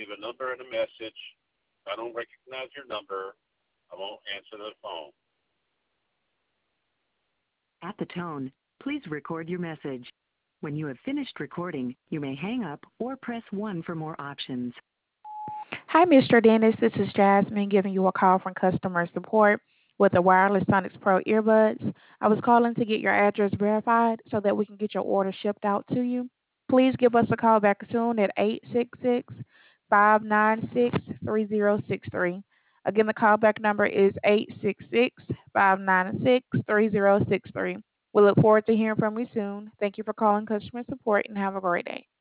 leave a number and a message. If I don't recognize your number, I won't answer the phone. At the tone, please record your message. When you have finished recording, you may hang up or press 1 for more options. Hi, Mr. Dennis. This is Jasmine giving you a call from customer support with the Wireless Sonics Pro earbuds. I was calling to get your address verified so that we can get your order shipped out to you. Please give us a call back soon at 866-596-3063. Again, the callback number is 866-596-3063. We look forward to hearing from you soon. Thank you for calling customer support and have a great day.